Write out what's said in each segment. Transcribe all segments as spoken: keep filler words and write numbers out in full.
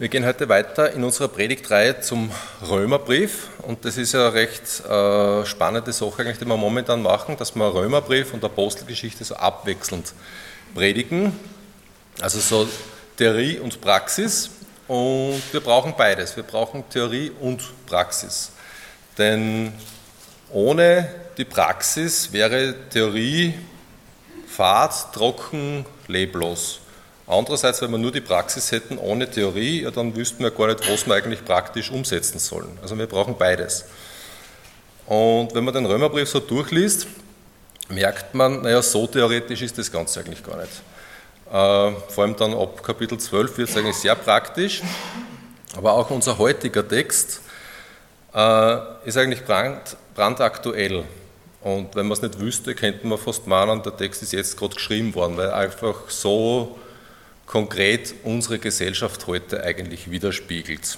Wir gehen heute weiter in unserer Predigtreihe zum Römerbrief und das ist ja eine recht äh, spannende Sache, eigentlich, die wir momentan machen, dass wir Römerbrief und Apostelgeschichte so abwechselnd predigen, also so Theorie und Praxis, und wir brauchen beides, wir brauchen Theorie und Praxis, denn ohne die Praxis wäre Theorie fad, trocken, leblos. Andererseits, wenn wir nur die Praxis hätten ohne Theorie, ja, dann wüssten wir gar nicht, was wir eigentlich praktisch umsetzen sollen. Also wir brauchen beides. Und wenn man den Römerbrief so durchliest, merkt man, naja, so theoretisch ist das Ganze eigentlich gar nicht. Äh, vor allem dann ab Kapitel zwölf wird es eigentlich sehr praktisch, aber auch unser heutiger Text äh, ist eigentlich brand, brandaktuell. Und wenn man es nicht wüsste, könnte man fast meinen, der Text ist jetzt gerade geschrieben worden, weil einfach so konkret unsere Gesellschaft heute eigentlich widerspiegelt.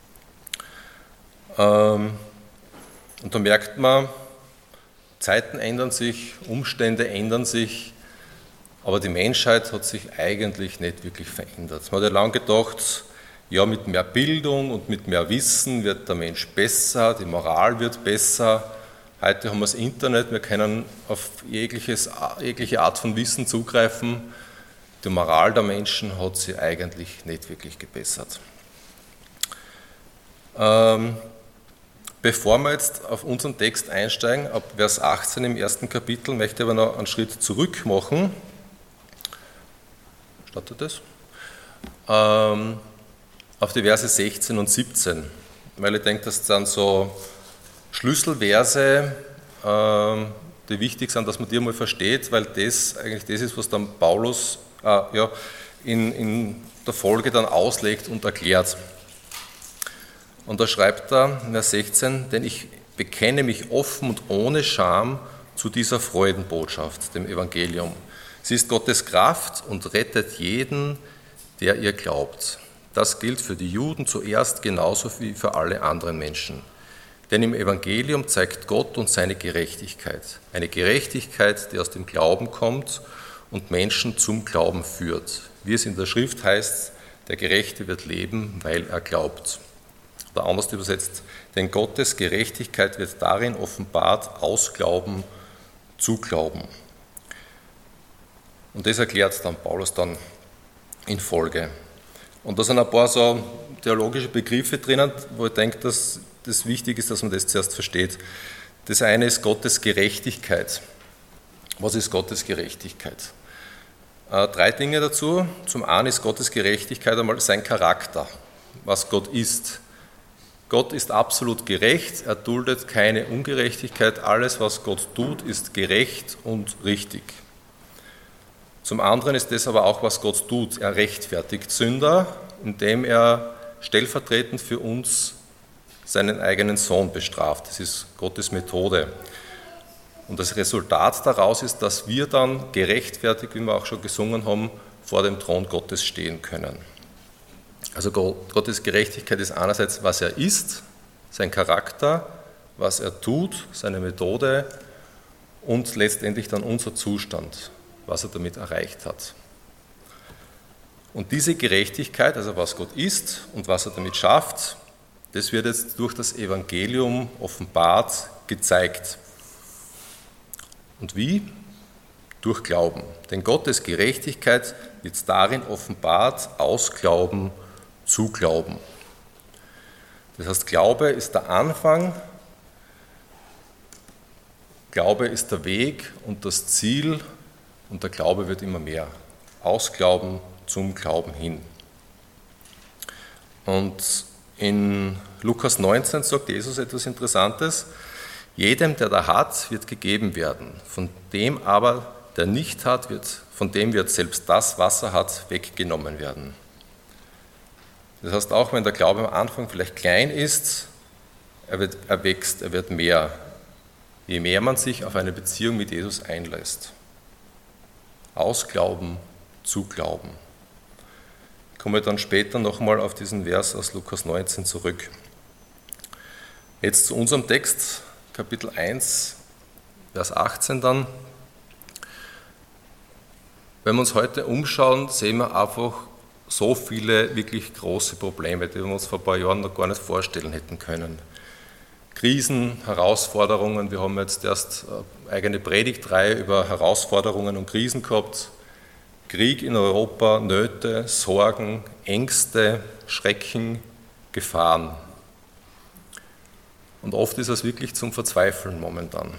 Ähm, und da merkt man, Zeiten ändern sich, Umstände ändern sich, aber die Menschheit hat sich eigentlich nicht wirklich verändert. Man hat ja lange gedacht, ja, mit mehr Bildung und mit mehr Wissen wird der Mensch besser, die Moral wird besser. Heute haben wir das Internet, wir können auf jegliches, jegliche Art von Wissen zugreifen. Die Moral der Menschen hat sich eigentlich nicht wirklich gebessert. Ähm, bevor wir jetzt auf unseren Text einsteigen, ab Vers achtzehn im ersten Kapitel, möchte ich aber noch einen Schritt zurück machen. Startet das? Ähm, auf die Verse sechzehn und siebzehn, weil ich denke, das sind so Schlüsselverse, ähm, die wichtig sind, dass man die einmal versteht, weil das eigentlich das ist, was dann Paulus äh, ja, in, in der Folge dann auslegt und erklärt. Und da schreibt er in Vers sechzehn, denn ich bekenne mich offen und ohne Scham zu dieser Freudenbotschaft, dem Evangelium. Sie ist Gottes Kraft und rettet jeden, der ihr glaubt. Das gilt für die Juden zuerst genauso wie für alle anderen Menschen. Denn im Evangelium zeigt Gott uns seine Gerechtigkeit. Eine Gerechtigkeit, die aus dem Glauben kommt und Menschen zum Glauben führt. Wie es in der Schrift heißt, der Gerechte wird leben, weil er glaubt. Oder anders übersetzt, denn Gottes Gerechtigkeit wird darin offenbart, aus Glauben zu Glauben. Und das erklärt dann Paulus dann in Folge. Und da sind ein paar so theologische Begriffe drinnen, wo ich denke, dass das wichtig ist, dass man das zuerst versteht. Das eine ist Gottes Gerechtigkeit. Was ist Gottes Gerechtigkeit? Äh, drei Dinge dazu. Zum einen ist Gottes Gerechtigkeit einmal sein Charakter, was Gott ist. Gott ist absolut gerecht, er duldet keine Ungerechtigkeit. Alles, was Gott tut, ist gerecht und richtig. Zum anderen ist das aber auch, was Gott tut. Er rechtfertigt Sünder, indem er stellvertretend für uns seinen eigenen Sohn bestraft. Das ist Gottes Methode. Und das Resultat daraus ist, dass wir dann gerechtfertigt, wie wir auch schon gesungen haben, vor dem Thron Gottes stehen können. Also Gottes Gerechtigkeit ist einerseits, was er ist, sein Charakter, was er tut, seine Methode und letztendlich dann unser Zustand, was er damit erreicht hat. Und diese Gerechtigkeit, also was Gott ist und was er damit schafft, das wird jetzt durch das Evangelium offenbart, gezeigt. Und wie? Durch Glauben. Denn Gottes Gerechtigkeit wird darin offenbart, aus Glauben zu Glauben. Das heißt, Glaube ist der Anfang, Glaube ist der Weg und das Ziel, und der Glaube wird immer mehr. Aus Glauben zum Glauben hin. Und in Lukas neunzehn sagt Jesus etwas Interessantes. Jedem, der da hat, wird gegeben werden. Von dem aber, der nicht hat, wird, von dem wird selbst das, was er hat, weggenommen werden. Das heißt, auch wenn der Glaube am Anfang vielleicht klein ist, er, wird, er wächst, er wird mehr, je mehr man sich auf eine Beziehung mit Jesus einlässt. Aus Glauben zu Glauben. Ich komme dann später nochmal auf diesen Vers aus Lukas neunzehn zurück. Jetzt zu unserem Text, Kapitel eins, Vers achtzehn dann. Wenn wir uns heute umschauen, sehen wir einfach so viele wirklich große Probleme, die wir uns vor ein paar Jahren noch gar nicht vorstellen hätten können. Krisen, Herausforderungen, wir haben jetzt erst eine eigene Predigtreihe über Herausforderungen und Krisen gehabt. Krieg in Europa, Nöte, Sorgen, Ängste, Schrecken, Gefahren. Und oft ist es wirklich zum Verzweifeln momentan.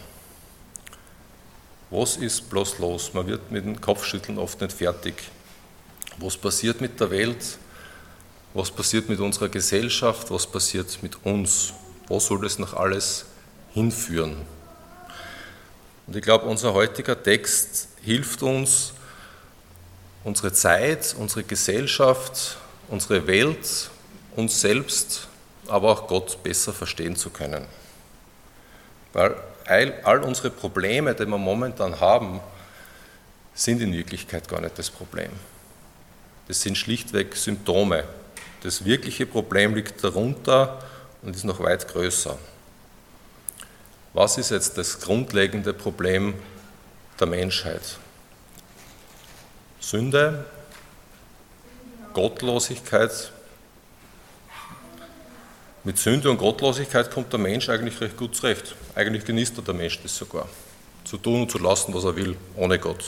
Was ist bloß los? Man wird mit dem Kopfschütteln oft nicht fertig. Was passiert mit der Welt? Was passiert mit unserer Gesellschaft? Was passiert mit uns? Wo soll das noch alles hinführen? Und ich glaube, unser heutiger Text hilft uns, unsere Zeit, unsere Gesellschaft, unsere Welt, uns selbst, aber auch Gott besser verstehen zu können. Weil all unsere Probleme, die wir momentan haben, sind in Wirklichkeit gar nicht das Problem. Das sind schlichtweg Symptome. Das wirkliche Problem liegt darunter und ist noch weit größer. Was ist jetzt das grundlegende Problem der Menschheit? Sünde, Gottlosigkeit. Mit Sünde und Gottlosigkeit kommt der Mensch eigentlich recht gut zurecht. Eigentlich genießt der Mensch das sogar. Zu tun und zu lassen, was er will, ohne Gott.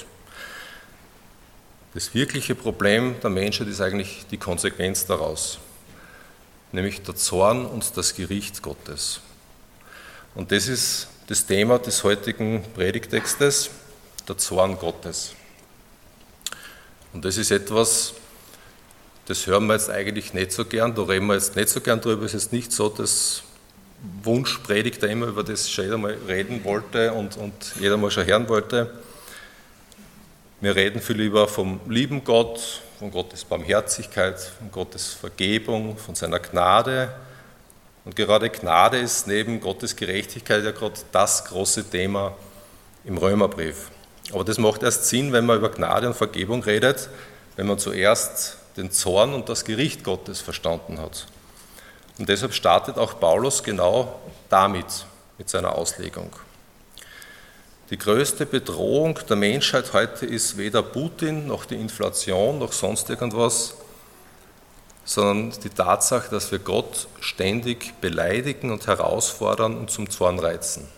Das wirkliche Problem der Menschheit ist eigentlich die Konsequenz daraus, nämlich der Zorn und das Gericht Gottes. Und das ist das Thema des heutigen Predigtextes, der Zorn Gottes. Und das ist etwas, das hören wir jetzt eigentlich nicht so gern, da reden wir jetzt nicht so gern drüber. Es ist nicht so, dass Wunschpredigter immer über das schon jeder mal reden wollte und, und jeder mal schon hören wollte. Wir reden viel lieber vom lieben Gott, von Gottes Barmherzigkeit, von Gottes Vergebung, von seiner Gnade. Und gerade Gnade ist neben Gottes Gerechtigkeit ja gerade das große Thema im Römerbrief. Aber das macht erst Sinn, wenn man über Gnade und Vergebung redet, wenn man zuerst den Zorn und das Gericht Gottes verstanden hat. Und deshalb startet auch Paulus genau damit, mit seiner Auslegung. Die größte Bedrohung der Menschheit heute ist weder Putin, noch die Inflation, noch sonst irgendwas, sondern die Tatsache, dass wir Gott ständig beleidigen und herausfordern und zum Zorn reizen.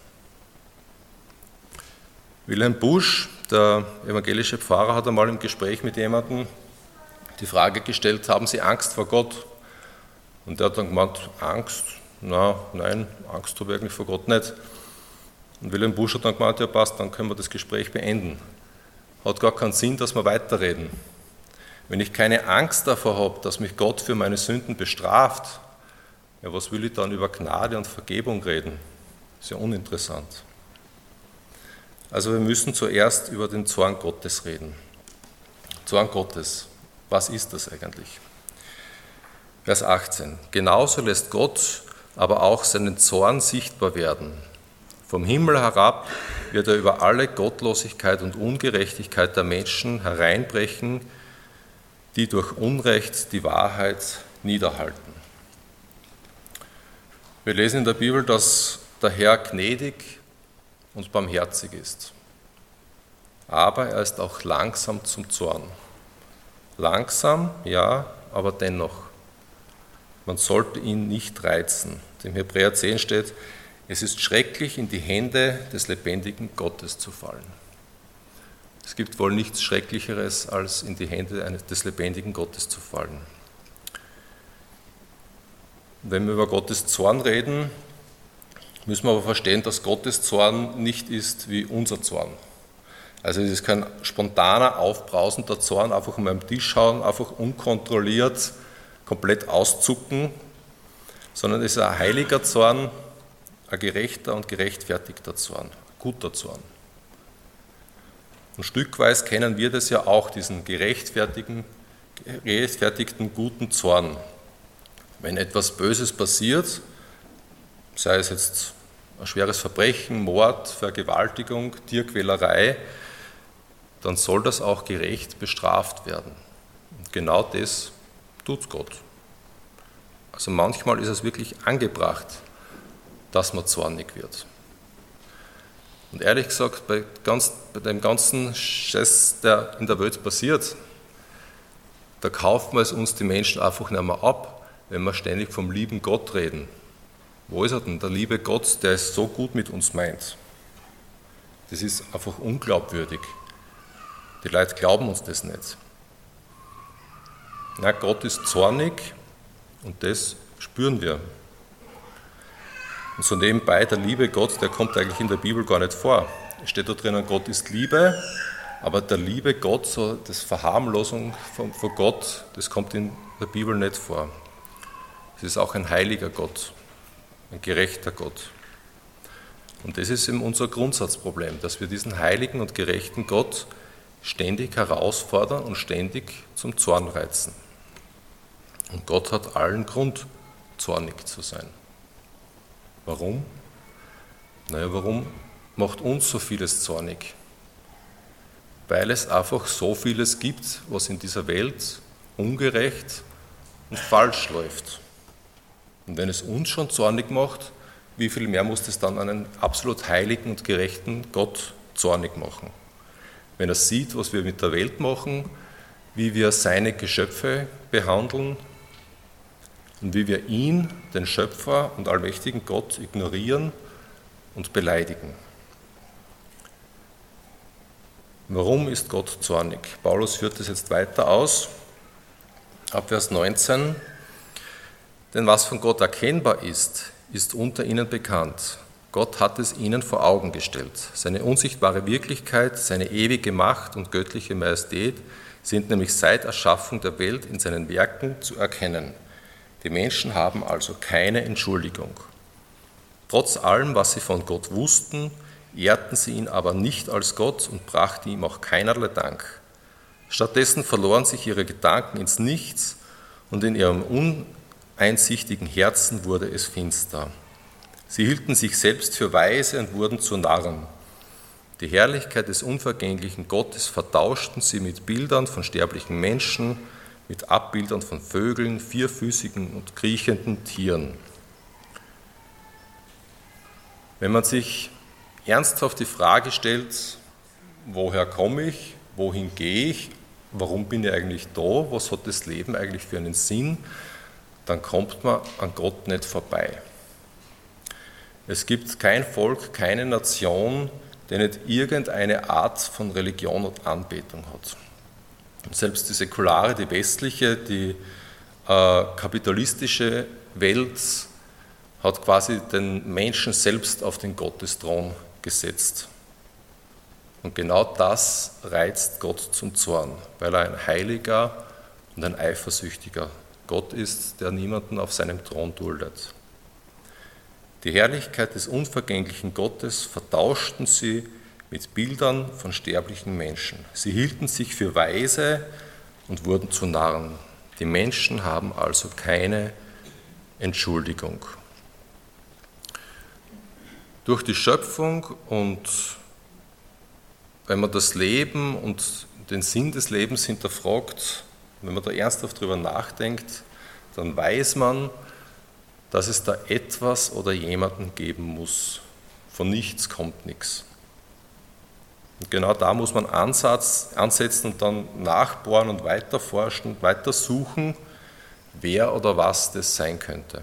Wilhelm Busch, der evangelische Pfarrer, hat einmal im Gespräch mit jemandem die Frage gestellt, haben Sie Angst vor Gott? Und der hat dann gemeint, Angst? Na, nein, Angst habe ich eigentlich vor Gott nicht. Und Wilhelm Busch hat dann gemeint, ja passt, dann können wir das Gespräch beenden. Hat gar keinen Sinn, dass wir weiterreden. Wenn ich keine Angst davor habe, dass mich Gott für meine Sünden bestraft, ja, was will ich dann über Gnade und Vergebung reden? Ist ja uninteressant. Also wir müssen zuerst über den Zorn Gottes reden. Zorn Gottes, was ist das eigentlich? Vers achtzehn. Genauso lässt Gott aber auch seinen Zorn sichtbar werden. Vom Himmel herab wird er über alle Gottlosigkeit und Ungerechtigkeit der Menschen hereinbrechen, die durch Unrecht die Wahrheit niederhalten. Wir lesen in der Bibel, dass der Herr gnädig und barmherzig ist. Aber er ist auch langsam zum Zorn. Langsam, ja, aber dennoch. Man sollte ihn nicht reizen. Im Hebräer zehn steht, es ist schrecklich, in die Hände des lebendigen Gottes zu fallen. Es gibt wohl nichts Schrecklicheres, als in die Hände eines, des lebendigen Gottes zu fallen. Wenn wir über Gottes Zorn reden, müssen wir aber verstehen, dass Gottes Zorn nicht ist wie unser Zorn. Also es ist kein spontaner, aufbrausender Zorn, einfach mal am Tisch hauen, einfach unkontrolliert, komplett auszucken, sondern es ist ein heiliger Zorn, ein gerechter und gerechtfertigter Zorn, guter Zorn. Und stückweise kennen wir das ja auch, diesen gerechtfertigten, gerechtfertigten guten Zorn. Wenn etwas Böses passiert, sei es jetzt ein schweres Verbrechen, Mord, Vergewaltigung, Tierquälerei, dann soll das auch gerecht bestraft werden. Und genau das tut Gott. Also manchmal ist es wirklich angebracht, dass man zornig wird. Und ehrlich gesagt, bei, ganz, bei dem ganzen Scheiß, der in der Welt passiert, da kaufen wir es uns die Menschen einfach nicht mehr ab, wenn wir ständig vom lieben Gott reden. Wo ist er denn, der liebe Gott, der es so gut mit uns meint? Das ist einfach unglaubwürdig. Die Leute glauben uns das nicht. Na, Gott ist zornig und das spüren wir. Und so nebenbei, der liebe Gott, der kommt eigentlich in der Bibel gar nicht vor. Es steht da drinnen, Gott ist Liebe, aber der liebe Gott, so das Verharmlosung von, von Gott, das kommt in der Bibel nicht vor. Es ist auch ein heiliger Gott, ein gerechter Gott. Und das ist eben unser Grundsatzproblem, dass wir diesen heiligen und gerechten Gott ständig herausfordern und ständig zum Zorn reizen. Und Gott hat allen Grund, zornig zu sein. Warum? Naja, warum macht uns so vieles zornig? Weil es einfach so vieles gibt, was in dieser Welt ungerecht und falsch läuft. Und wenn es uns schon zornig macht, wie viel mehr muss es dann einen absolut heiligen und gerechten Gott zornig machen? Wenn er sieht, was wir mit der Welt machen, wie wir seine Geschöpfe behandeln und wie wir ihn, den Schöpfer und allmächtigen Gott, ignorieren und beleidigen. Warum ist Gott zornig? Paulus führt das jetzt weiter aus, ab Vers neunzehn. Denn was von Gott erkennbar ist, ist unter ihnen bekannt. Gott hat es ihnen vor Augen gestellt. Seine unsichtbare Wirklichkeit, seine ewige Macht und göttliche Majestät sind nämlich seit Erschaffung der Welt in seinen Werken zu erkennen. Die Menschen haben also keine Entschuldigung. Trotz allem, was sie von Gott wussten, ehrten sie ihn aber nicht als Gott und brachten ihm auch keinerlei Dank. Stattdessen verloren sich ihre Gedanken ins Nichts und in ihrem uneinsichtigen Herzen wurde es finster. Sie hielten sich selbst für weise und wurden zu Narren. Die Herrlichkeit des unvergänglichen Gottes vertauschten sie mit Bildern von sterblichen Menschen, mit Abbildern von Vögeln, vierfüßigen und kriechenden Tieren. Wenn man sich ernsthaft die Frage stellt, woher komme ich, wohin gehe ich, warum bin ich eigentlich da, was hat das Leben eigentlich für einen Sinn, dann kommt man an Gott nicht vorbei. Es gibt kein Volk, keine Nation, die nicht irgendeine Art von Religion und Anbetung hat. Selbst die säkulare, die westliche, die äh, kapitalistische Welt hat quasi den Menschen selbst auf den Gottesthron gesetzt. Und genau das reizt Gott zum Zorn, weil er ein heiliger und ein eifersüchtiger Gott ist, der niemanden auf seinem Thron duldet. Die Herrlichkeit des unvergänglichen Gottes vertauschten sie mit Bildern von sterblichen Menschen. Sie hielten sich für weise und wurden zu Narren. Die Menschen haben also keine Entschuldigung. Durch die Schöpfung und wenn man das Leben und den Sinn des Lebens hinterfragt, wenn man da ernsthaft drüber nachdenkt, dann weiß man, dass es da etwas oder jemanden geben muss. Von nichts kommt nichts. Und genau da muss man Ansatz, ansetzen und dann nachbohren und weiterforschen, weiter suchen, wer oder was das sein könnte.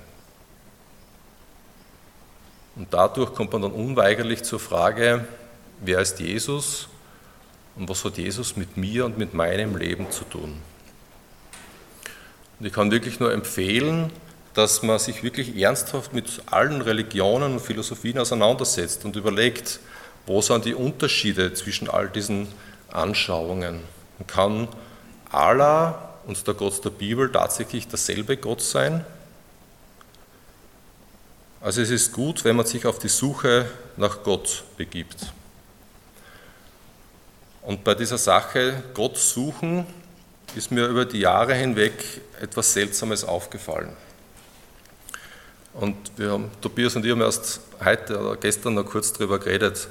Und dadurch kommt man dann unweigerlich zur Frage, wer ist Jesus und was hat Jesus mit mir und mit meinem Leben zu tun? Und ich kann wirklich nur empfehlen, dass man sich wirklich ernsthaft mit allen Religionen und Philosophien auseinandersetzt und überlegt, wo sind die Unterschiede zwischen all diesen Anschauungen? Und kann Allah und der Gott der Bibel tatsächlich derselbe Gott sein? Also es ist gut, wenn man sich auf die Suche nach Gott begibt. Und bei dieser Sache Gott suchen ist mir über die Jahre hinweg etwas Seltsames aufgefallen. Und wir haben, Tobias und ich haben erst heute oder gestern noch kurz darüber geredet.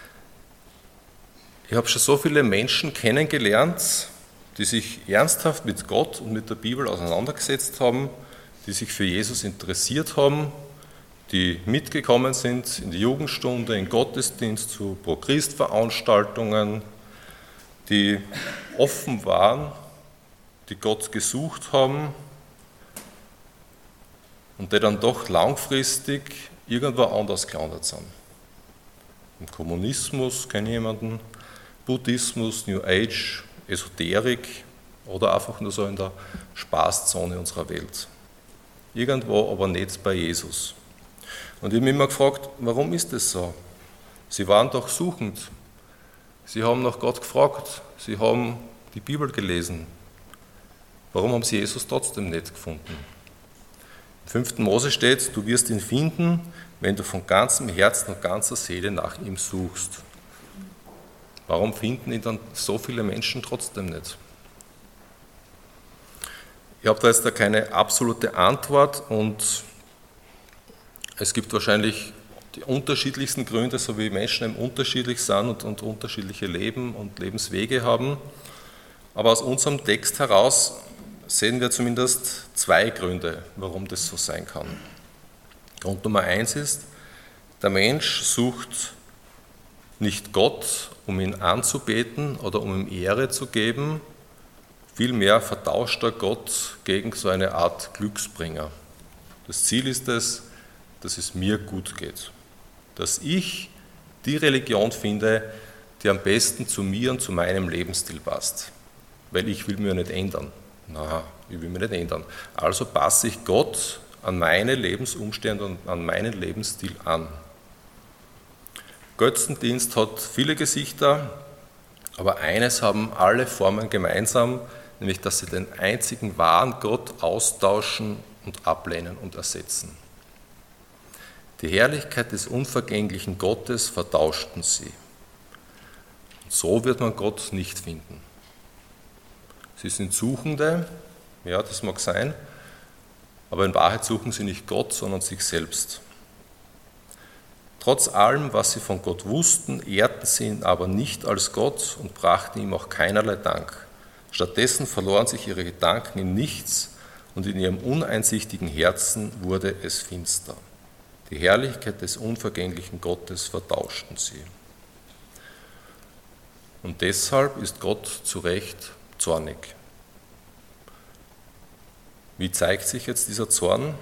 Ich habe schon so viele Menschen kennengelernt, die sich ernsthaft mit Gott und mit der Bibel auseinandergesetzt haben, die sich für Jesus interessiert haben, die mitgekommen sind in die Jugendstunde, in Gottesdienst, zu Pro-Christ-Veranstaltungen, die offen waren die Gott gesucht haben und die dann doch langfristig irgendwo anders gelandet sind. Im Kommunismus kenne ich jemanden, Buddhismus, New Age, Esoterik oder einfach nur so in der Spaßzone unserer Welt. Irgendwo, aber nicht bei Jesus. Und ich habe mich immer gefragt, warum ist das so? Sie waren doch suchend. Sie haben nach Gott gefragt. Sie haben die Bibel gelesen. Warum haben sie Jesus trotzdem nicht gefunden? Im fünften Mose steht, du wirst ihn finden, wenn du von ganzem Herzen und ganzer Seele nach ihm suchst. Warum finden ihn dann so viele Menschen trotzdem nicht? Ich habe da jetzt da keine absolute Antwort und es gibt wahrscheinlich die unterschiedlichsten Gründe, so wie Menschen eben unterschiedlich sind und, und unterschiedliche Leben und Lebenswege haben. Aber aus unserem Text heraus sehen wir zumindest zwei Gründe, warum das so sein kann. Grund Nummer eins ist, der Mensch sucht nicht Gott, um ihn anzubeten oder um ihm Ehre zu geben, vielmehr vertauscht er Gott gegen so eine Art Glücksbringer. Das Ziel ist es, dass es mir gut geht, dass ich die Religion finde, die am besten zu mir und zu meinem Lebensstil passt, weil ich will mich nicht ändern. Na, ich will mich nicht ändern. Also passe ich Gott an meine Lebensumstände und an meinen Lebensstil an. Götzendienst hat viele Gesichter, aber eines haben alle Formen gemeinsam, nämlich dass sie den einzigen wahren Gott austauschen und ablehnen und ersetzen. Die Herrlichkeit des unvergänglichen Gottes vertauschten sie. Und so wird man Gott nicht finden. Sie sind Suchende, ja, das mag sein, aber in Wahrheit suchen sie nicht Gott, sondern sich selbst. Trotz allem, was sie von Gott wussten, ehrten sie ihn aber nicht als Gott und brachten ihm auch keinerlei Dank. Stattdessen verloren sich ihre Gedanken in nichts und in ihrem uneinsichtigen Herzen wurde es finster. Die Herrlichkeit des unvergänglichen Gottes vertauschten sie. Und deshalb ist Gott zu Recht zornig. Wie zeigt sich jetzt dieser Zorn?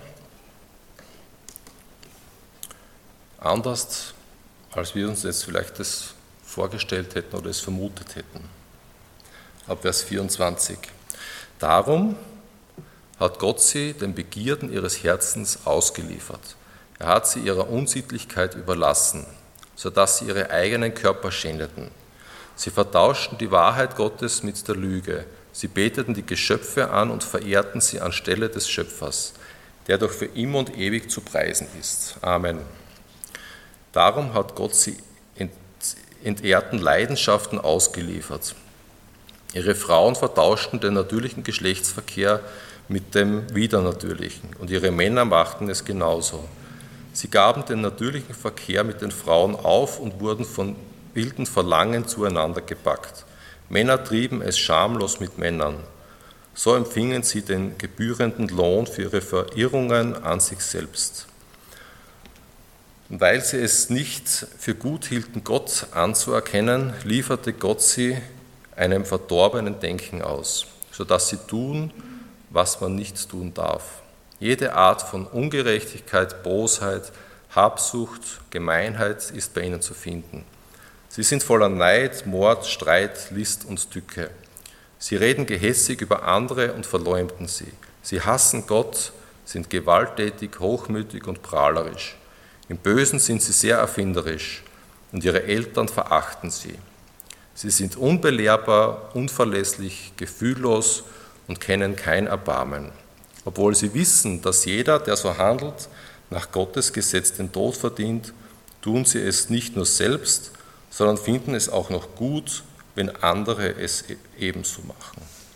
Anders, als wir uns jetzt vielleicht das vorgestellt hätten oder es vermutet hätten. Ab Vers vierundzwanzig. Darum hat Gott sie den Begierden ihres Herzens ausgeliefert. Er hat sie ihrer Unsittlichkeit überlassen, sodass sie ihre eigenen Körper schändeten. Sie vertauschten die Wahrheit Gottes mit der Lüge. Sie beteten die Geschöpfe an und verehrten sie anstelle des Schöpfers, der doch für immer und ewig zu preisen ist. Amen. Darum hat Gott sie entehrten Leidenschaften ausgeliefert. Ihre Frauen vertauschten den natürlichen Geschlechtsverkehr mit dem widernatürlichen und ihre Männer machten es genauso. Sie gaben den natürlichen Verkehr mit den Frauen auf und wurden von wilden Verlangen zueinander gepackt. Männer trieben es schamlos mit Männern. So empfingen sie den gebührenden Lohn für ihre Verirrungen an sich selbst. Und weil sie es nicht für gut hielten, Gott anzuerkennen, lieferte Gott sie einem verdorbenen Denken aus, sodass sie tun, was man nicht tun darf. Jede Art von Ungerechtigkeit, Bosheit, Habsucht, Gemeinheit ist bei ihnen zu finden. Sie sind voller Neid, Mord, Streit, List und Tücke. Sie reden gehässig über andere und verleumden sie. Sie hassen Gott, sind gewalttätig, hochmütig und prahlerisch. Im Bösen sind sie sehr erfinderisch und ihre Eltern verachten sie. Sie sind unbelehrbar, unverlässlich, gefühllos und kennen kein Erbarmen. Obwohl sie wissen, dass jeder, der so handelt, nach Gottes Gesetz den Tod verdient, tun sie es nicht nur selbst, sondern finden es auch noch gut, wenn andere es ebenso machen.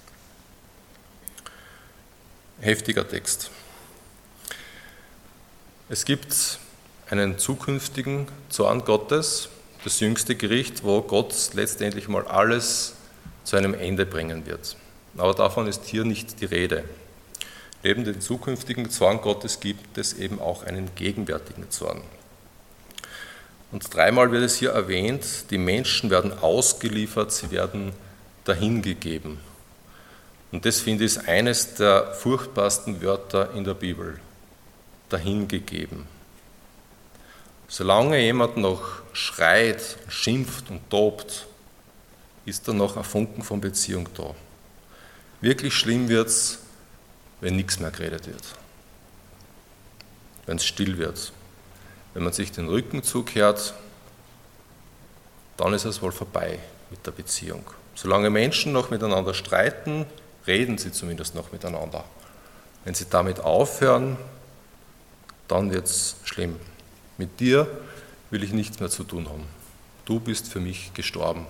Heftiger Text. Es gibt einen zukünftigen Zorn Gottes, das jüngste Gericht, wo Gott letztendlich mal alles zu einem Ende bringen wird. Aber davon ist hier nicht die Rede. Neben dem zukünftigen Zorn Gottes gibt es eben auch einen gegenwärtigen Zorn. Und dreimal wird es hier erwähnt, die Menschen werden ausgeliefert, sie werden dahingegeben. Und das, finde ich, ist eines der furchtbarsten Wörter in der Bibel. Dahingegeben. Solange jemand noch schreit, schimpft und tobt, ist da noch ein Funken von Beziehung da. Wirklich schlimm wird es, wenn nichts mehr geredet wird. Wenn es still wird. Wenn man sich den Rücken zukehrt, dann ist es wohl vorbei mit der Beziehung. Solange Menschen noch miteinander streiten, reden sie zumindest noch miteinander. Wenn sie damit aufhören, dann wird es schlimm. Mit dir will ich nichts mehr zu tun haben. Du bist für mich gestorben.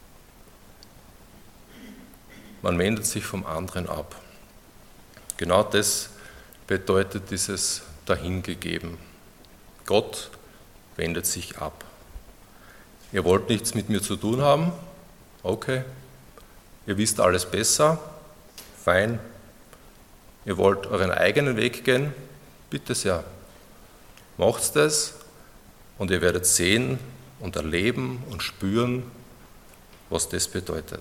Man wendet sich vom anderen ab. Genau das bedeutet dieses Dahingegeben. Gott wendet sich ab. Ihr wollt nichts mit mir zu tun haben? Okay. Ihr wisst alles besser? Fein. Ihr wollt euren eigenen Weg gehen? Bitte sehr. Macht's das und ihr werdet sehen und erleben und spüren, was das bedeutet.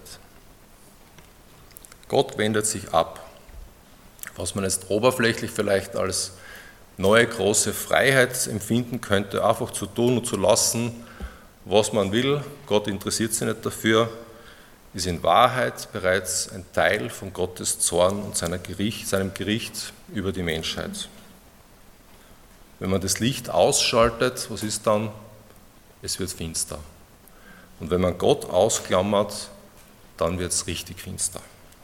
Gott wendet sich ab, was man jetzt oberflächlich vielleicht als neue große Freiheit empfinden könnte, einfach zu tun und zu lassen, was man will. Gott interessiert sich nicht dafür, ist in Wahrheit bereits ein Teil von Gottes Zorn und seiner Gericht, seinem Gericht über die Menschheit. Wenn man das Licht ausschaltet, was ist dann? Es wird finster. Und wenn man Gott ausklammert, dann wird es richtig finster.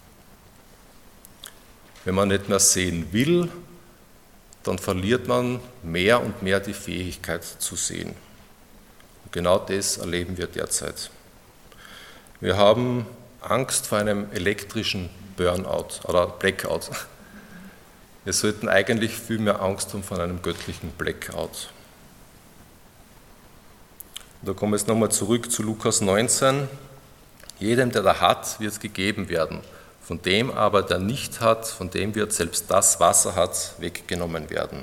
Wenn man nicht mehr sehen will, dann verliert man mehr und mehr die Fähigkeit zu sehen. Und genau das erleben wir derzeit. Wir haben Angst vor einem elektrischen Burnout oder Blackout. Wir sollten eigentlich viel mehr Angst haben vor einem göttlichen Blackout. Da kommen wir jetzt nochmal zurück zu Lukas neunzehn. Jedem, der da hat, wird gegeben werden. Von dem aber, der nicht hat, von dem wird selbst das, was er hat, weggenommen werden.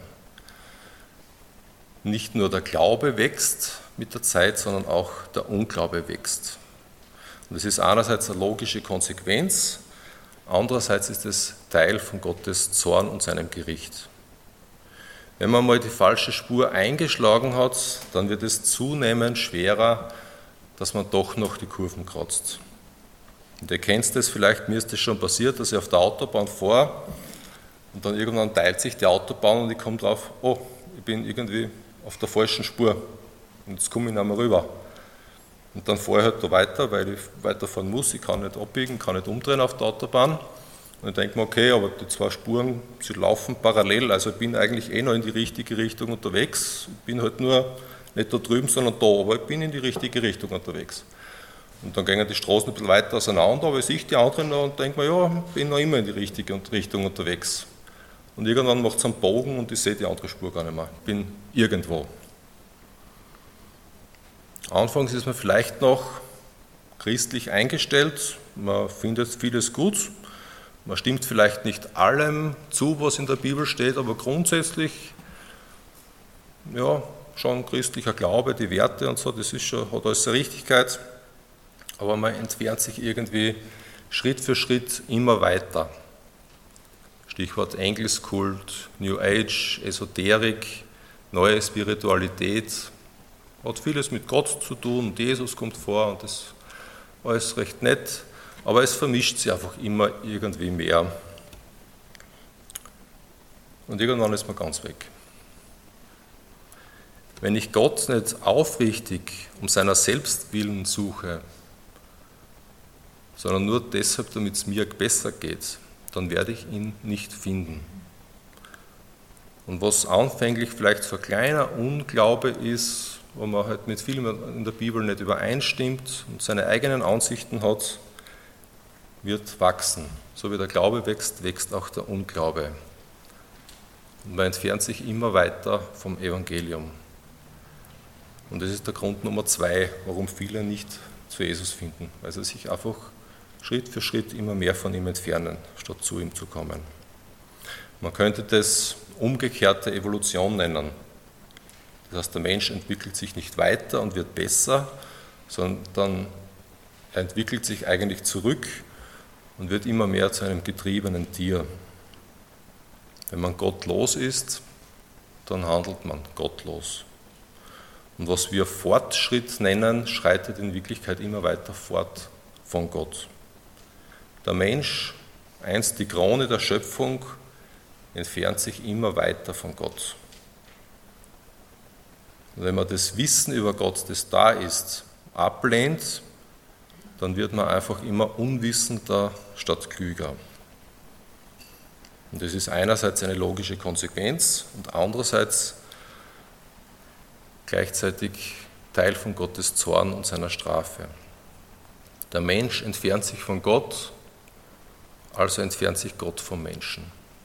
Nicht nur der Glaube wächst mit der Zeit, sondern auch der Unglaube wächst. Und das ist einerseits eine logische Konsequenz, andererseits ist es Teil von Gottes Zorn und seinem Gericht. Wenn man mal die falsche Spur eingeschlagen hat, dann wird es zunehmend schwerer, dass man doch noch die Kurven kratzt. Und ihr kennt das vielleicht, mir ist das schon passiert, dass ich auf der Autobahn fahre und dann irgendwann teilt sich die Autobahn und ich komme drauf, oh, ich bin irgendwie auf der falschen Spur und jetzt komme ich nicht mehr rüber. Und dann fahre ich halt da weiter, weil ich weiterfahren muss, ich kann nicht abbiegen, kann nicht umdrehen auf der Autobahn. Und ich denke mir, okay, aber die zwei Spuren, sie laufen parallel, also ich bin eigentlich eh noch in die richtige Richtung unterwegs. Ich bin halt nur nicht da drüben, sondern da, aber ich bin in die richtige Richtung unterwegs. Und dann gehen die Straßen ein bisschen weiter auseinander, aber ich sehe die anderen noch und denke mir, ja, ich bin noch immer in die richtige Richtung unterwegs. Und irgendwann macht es einen Bogen und ich sehe die andere Spur gar nicht mehr. Ich bin irgendwo. Anfangs ist man vielleicht noch christlich eingestellt, man findet vieles gut, man stimmt vielleicht nicht allem zu, was in der Bibel steht, aber grundsätzlich, ja, schon christlicher Glaube, die Werte und so, das ist schon, hat alles eine Richtigkeit, aber man entfernt sich irgendwie Schritt für Schritt immer weiter. Stichwort Engelskult, New Age, Esoterik, neue Spiritualität, hat vieles mit Gott zu tun und Jesus kommt vor und das ist alles recht nett, aber es vermischt sich einfach immer irgendwie mehr. Und irgendwann ist man ganz weg. Wenn ich Gott nicht aufrichtig um seiner selbst willen suche, sondern nur deshalb, damit es mir besser geht, dann werde ich ihn nicht finden. Und was anfänglich vielleicht so ein kleiner Unglaube ist, wo man halt mit vielem in der Bibel nicht übereinstimmt und seine eigenen Ansichten hat, wird wachsen. So wie der Glaube wächst, wächst auch der Unglaube. Und man entfernt sich immer weiter vom Evangelium. Und das ist der Grund Nummer zwei, warum viele nicht zu Jesus finden, weil sie sich einfach Schritt für Schritt immer mehr von ihm entfernen, statt zu ihm zu kommen. Man könnte das umgekehrte Evolution nennen. Das heißt, der Mensch entwickelt sich nicht weiter und wird besser, sondern er entwickelt sich eigentlich zurück und wird immer mehr zu einem getriebenen Tier. Wenn man gottlos ist, dann handelt man gottlos. Und was wir Fortschritt nennen, schreitet in Wirklichkeit immer weiter fort von Gott. Der Mensch, einst die Krone der Schöpfung, entfernt sich immer weiter von Gott. Und wenn man das Wissen über Gott, das da ist, ablehnt, dann wird man einfach immer unwissender statt klüger. Und das ist einerseits eine logische Konsequenz und andererseits gleichzeitig Teil von Gottes Zorn und seiner Strafe. Der Mensch entfernt sich von Gott, also entfernt sich Gott vom Menschen.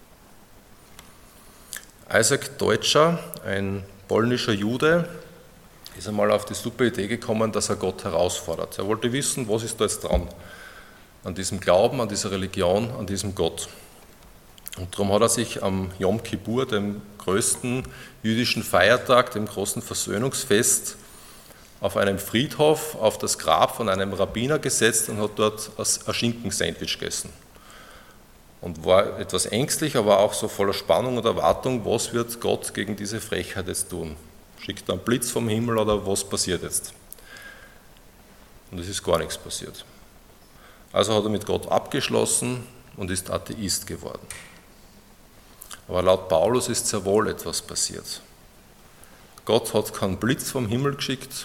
Isaac Deutscher, ein polnischer Jude, ist einmal auf die super Idee gekommen, dass er Gott herausfordert. Er wollte wissen, was ist da jetzt dran an diesem Glauben, an dieser Religion, an diesem Gott. Und darum hat er sich am Yom Kippur, dem größten jüdischen Feiertag, dem großen Versöhnungsfest, auf einem Friedhof auf das Grab von einem Rabbiner gesetzt und hat dort ein Schinkensandwich gegessen. Und war etwas ängstlich, aber auch so voller Spannung und Erwartung, was wird Gott gegen diese Frechheit jetzt tun? Schickt er einen Blitz vom Himmel oder was passiert jetzt? Und es ist gar nichts passiert. Also hat er mit Gott abgeschlossen und ist Atheist geworden. Aber laut Paulus ist sehr wohl etwas passiert. Gott hat keinen Blitz vom Himmel geschickt,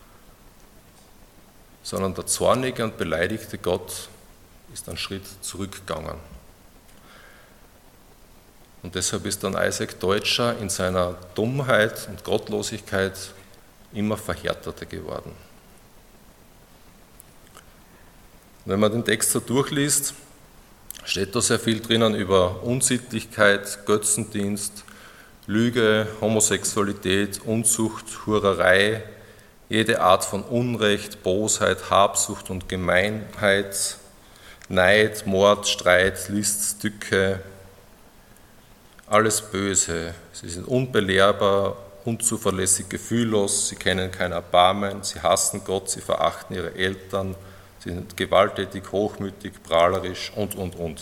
sondern der zornige und beleidigte Gott ist einen Schritt zurückgegangen. Und deshalb ist dann Isaac Deutscher in seiner Dummheit und Gottlosigkeit immer verhärteter geworden. Wenn man den Text so durchliest, steht da sehr viel drinnen über Unsittlichkeit, Götzendienst, Lüge, Homosexualität, Unzucht, Hurerei, jede Art von Unrecht, Bosheit, Habsucht und Gemeinheit, Neid, Mord, Streit, List, Tücke, alles Böse. Sie sind unbelehrbar, unzuverlässig, gefühllos, sie kennen kein Erbarmen, sie hassen Gott, sie verachten ihre Eltern, sie sind gewalttätig, hochmütig, prahlerisch und, und, und.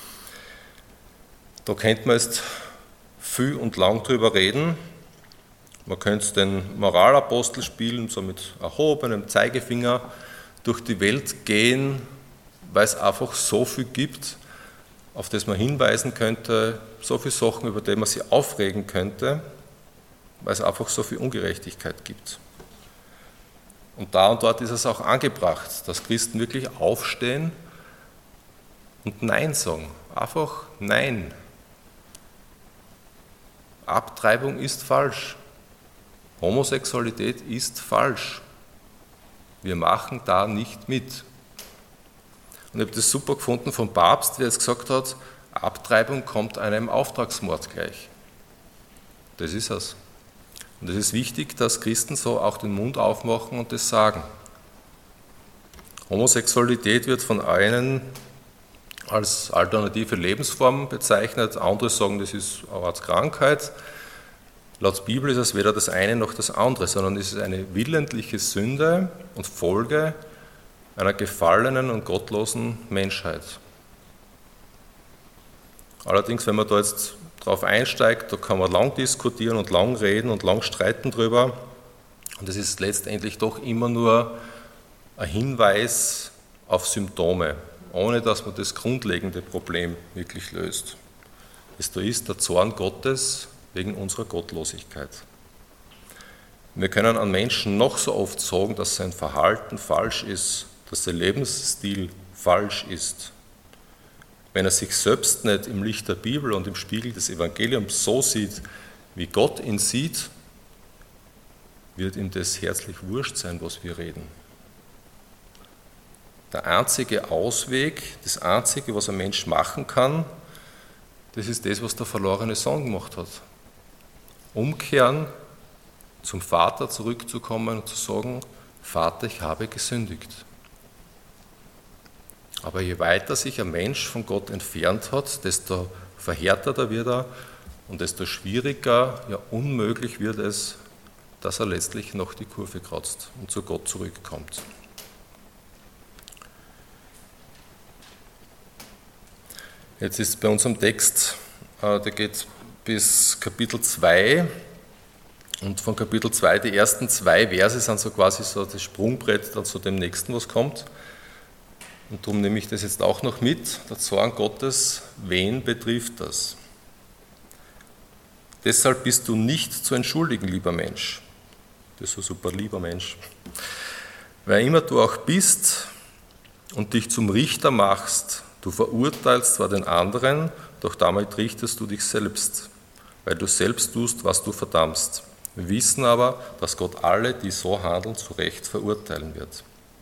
Da könnte man jetzt viel und lang drüber reden. Man könnte den Moralapostel spielen, so mit erhobenem Zeigefinger durch die Welt gehen, weil es einfach so viel gibt, auf das man hinweisen könnte, so viele Sachen, über die man sich aufregen könnte, weil es einfach so viel Ungerechtigkeit gibt. Und da und dort ist es auch angebracht, dass Christen wirklich aufstehen und Nein sagen. Einfach Nein. Abtreibung ist falsch. Homosexualität ist falsch. Wir machen da nicht mit. Und ich habe das super gefunden vom Papst, wie er es gesagt hat, Abtreibung kommt einem Auftragsmord gleich. Das ist es. Und es ist wichtig, dass Christen so auch den Mund aufmachen und das sagen. Homosexualität wird von einen als alternative Lebensform bezeichnet, andere sagen, das ist eine Art Krankheit. Laut Bibel ist es weder das eine noch das andere, sondern es ist eine willentliche Sünde und Folge einer gefallenen und gottlosen Menschheit. Allerdings, wenn man da jetzt drauf einsteigt, da kann man lang diskutieren und lang reden und lang streiten drüber. Und es ist letztendlich doch immer nur ein Hinweis auf Symptome, ohne dass man das grundlegende Problem wirklich löst. Es da ist der Zorn Gottes wegen unserer Gottlosigkeit. Wir können an Menschen noch so oft sagen, dass sein Verhalten falsch ist, dass der Lebensstil falsch ist. Wenn er sich selbst nicht im Licht der Bibel und im Spiegel des Evangeliums so sieht, wie Gott ihn sieht, wird ihm das herzlich wurscht sein, was wir reden. Der einzige Ausweg, das Einzige, was ein Mensch machen kann, das ist das, was der verlorene Sohn gemacht hat. Umkehren, zum Vater zurückzukommen und zu sagen, Vater, ich habe gesündigt. Aber je weiter sich ein Mensch von Gott entfernt hat, desto verhärteter wird er und desto schwieriger, ja unmöglich wird es, dass er letztlich noch die Kurve kratzt und zu Gott zurückkommt. Jetzt ist bei unserem Text, der geht bis Kapitel zwei, und von Kapitel zwei, die ersten zwei Verse sind so quasi so das Sprungbrett dann zu dem nächsten, was kommt. Und darum nehme ich das jetzt auch noch mit. Der Zorn Gottes, wen betrifft das? Deshalb bist du nicht zu entschuldigen, lieber Mensch. Das ist so super, lieber Mensch. Wer immer du auch bist und dich zum Richter machst, du verurteilst zwar den anderen, doch damit richtest du dich selbst, weil du selbst tust, was du verdammst. Wir wissen aber, dass Gott alle, die so handeln, zu Recht verurteilen wird.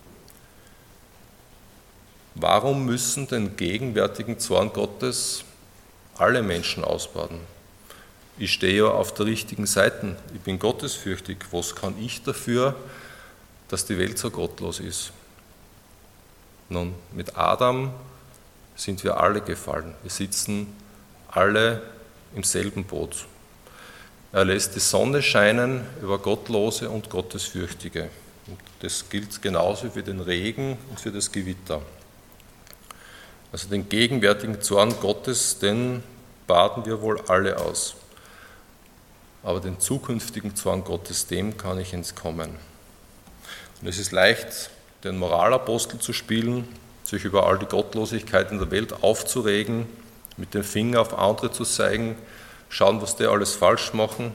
Warum müssen den gegenwärtigen Zorn Gottes alle Menschen ausbaden? Ich stehe ja auf der richtigen Seite, ich bin gottesfürchtig. Was kann ich dafür, dass die Welt so gottlos ist? Nun, mit Adam sind wir alle gefallen. Wir sitzen alle im selben Boot. Er lässt die Sonne scheinen über Gottlose und Gottesfürchtige. Und das gilt genauso für den Regen und für das Gewitter. Also den gegenwärtigen Zorn Gottes, den baden wir wohl alle aus. Aber den zukünftigen Zorn Gottes, dem kann ich entkommen. Und es ist leicht, den Moralapostel zu spielen, sich über all die Gottlosigkeit in der Welt aufzuregen, mit dem Finger auf andere zu zeigen, schauen, was die alles falsch machen.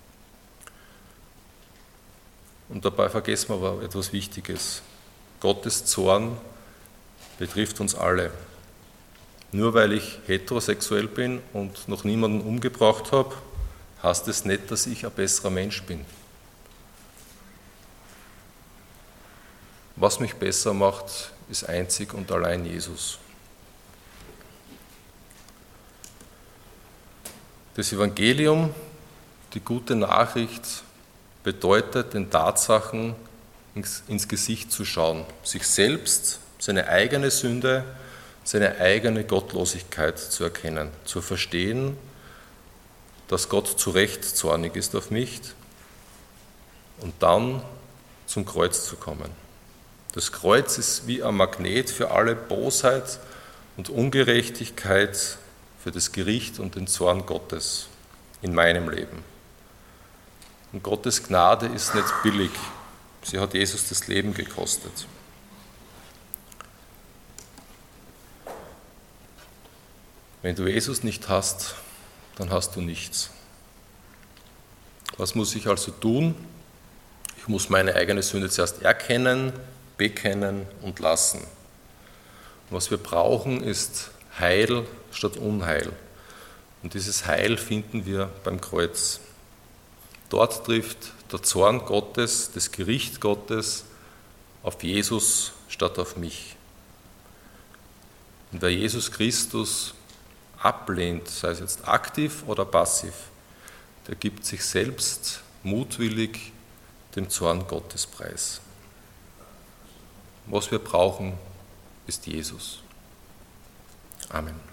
Und dabei vergessen wir aber etwas Wichtiges. Gottes Zorn betrifft uns alle. Nur weil ich heterosexuell bin und noch niemanden umgebracht habe, heißt es nicht, dass ich ein besserer Mensch bin. Was mich besser macht, ist einzig und allein Jesus. Das Evangelium, die gute Nachricht, bedeutet, den Tatsachen ins, ins Gesicht zu schauen, sich selbst, seine eigene Sünde, seine eigene Gottlosigkeit zu erkennen, zu verstehen, dass Gott zu Recht zornig ist auf mich und dann zum Kreuz zu kommen. Das Kreuz ist wie ein Magnet für alle Bosheit und Ungerechtigkeit, für das Gericht und den Zorn Gottes in meinem Leben. Und Gottes Gnade ist nicht billig. Sie hat Jesus das Leben gekostet. Wenn du Jesus nicht hast, dann hast du nichts. Was muss ich also tun? Ich muss meine eigene Sünde zuerst erkennen, bekennen und lassen. Was wir brauchen, ist Heil statt Unheil. Und dieses Heil finden wir beim Kreuz. Dort trifft der Zorn Gottes, das Gericht Gottes auf Jesus statt auf mich. Und wer Jesus Christus ablehnt, sei es jetzt aktiv oder passiv, der gibt sich selbst mutwillig dem Zorn Gottes preis. Was wir brauchen, ist Jesus. Amen.